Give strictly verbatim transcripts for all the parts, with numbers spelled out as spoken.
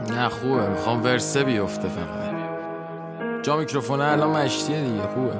نه خوبه، میخوام ورسه بیفته فقط. جا میکروفونه الان مشتیه دیگه، خوبه.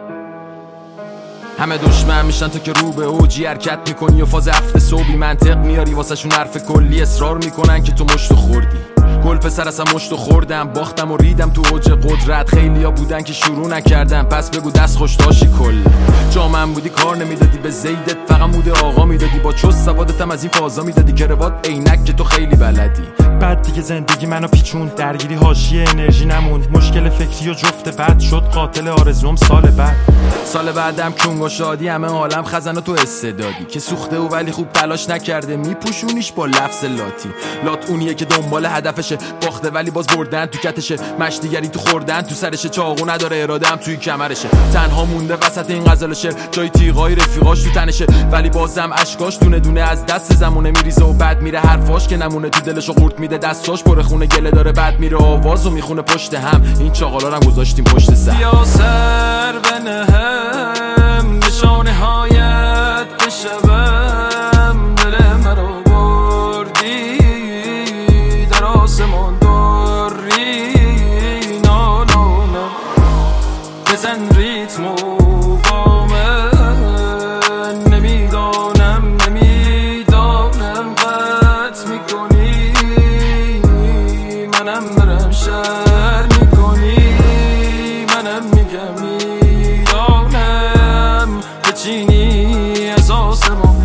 همه دشمن میشن تو که رو به اوجی حرکت میکنی و فاز هفته صبحی منطق میاری واسه شون حرف کلی اصرار میکنن که تو مشتو خوردی. گل پسر اصلا مشتو خوردم، باختم و ریدم تو اوج قدرت. خیلیا بودن که شروع نکردن، پس بگو دست خوش داشی. کل جا من بودی کار نمیدادی به زیدت، فقط مود آقا میدادی. با چست سوادتم از این فازا میدادی که روات عینک که تو خیلی بلدی. بعد دیگه زندگی منو پیچوند، درگیری حاشیه انرژی نموند. مشکل فکری و جفت بعد شد قاتل آرزوم سال بعد. سال بعدم کنگ و شادی، همه عالم خزنه تو استعدادی که سوخته و ولی خوب تلاش نکرده، میپوشونیش با لفظ لاتی. لات اونیه که دنبال هدفشه، باخته ولی باز بردن تو کتشه. مشتیگری تو خوردن تو سرشه، چاقو نداره اراده‌ام توی کمرشه. تنها مونده وسط این غزل شعر، جای تیغای رفیقاش تو تنشه، ولی بازم اشکاش دونه دونه از دست زمونه میریزه و بعد میره حرفاش که نمونه تو دلشو قورت میده. دستاش پر خونه گله داره، بعد میره آوازو میخونه پشت هم. این چاقالا رو هم گذاشتیم پشت سر. بیا سر بنهم نشانه هایت بشوم، دل مرا بردی در آسمان داری. نا نا نا بزن ریتمو با من، نمیدانم نمیدانم قطع میکنی منم برم شر میکنی. منم میگم میدانم بچینی از آسمان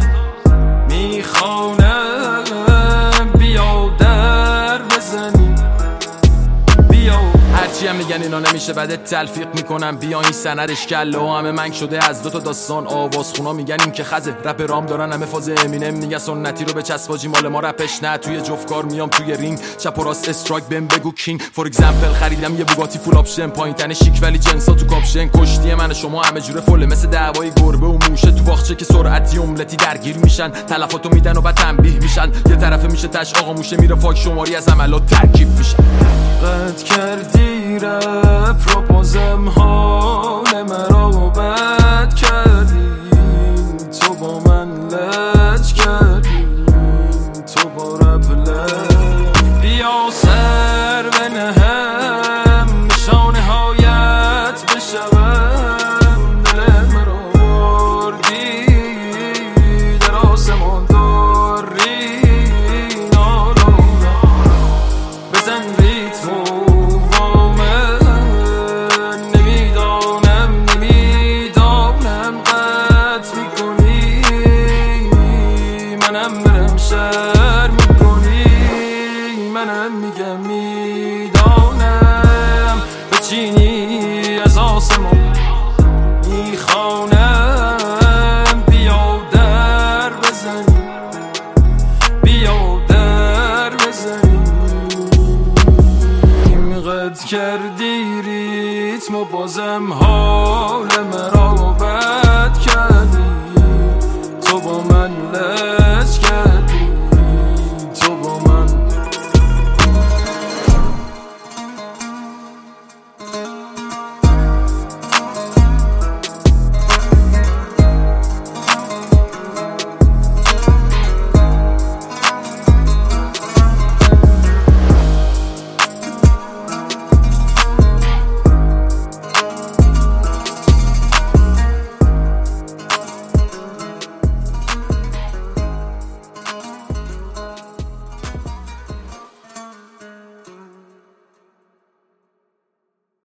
میخوانم، بیا در بزنی بیا. هرچی هم میگن اینا نمیشه بعد تلفیق میکنم، بیا این سندش کله و همه منگ شده از دوتا داستان. آواز خونا میگن این که خزه، رپ رام دارن همه فاز امینم. میگن سنتی رو به چسباجی، مال ما رپش نه. توی جفتکار میام توی رینگ، چپ و راست استرایک بهم بگو کینگ. فور اگزمپل خریدم یه بوگاتی فول آپشن، پایین تن شیک ولی جنسا تو کاپشن. کشتی من شما همه جوره فله، مثل دعوای گربه و موشه تو باغچه که سرعتی املتی درگیر میشن. تلفاتو میدن و بعد تنبیه میشن، یه طرفه میشه تش آقا موشه میره فاک شماری از عملات ترکیب میشن. قد کردی رپ رو بازم حال مرا بد کردی، تو با من لج کردی، تو با رپ لج. بیا سر بنهم نشانه هایت بشوم، دل مرا بردی در آسمان داری. نا نا نا بزن ریتمو با من، نمیدانم نمیدانم قطع میکنی منم برم شر میکنی. منم میگم میدانم بچینی از آسمان میخوانم، بیا در بزنی بیا در بزنی. قد کردی ریتم و بازم ها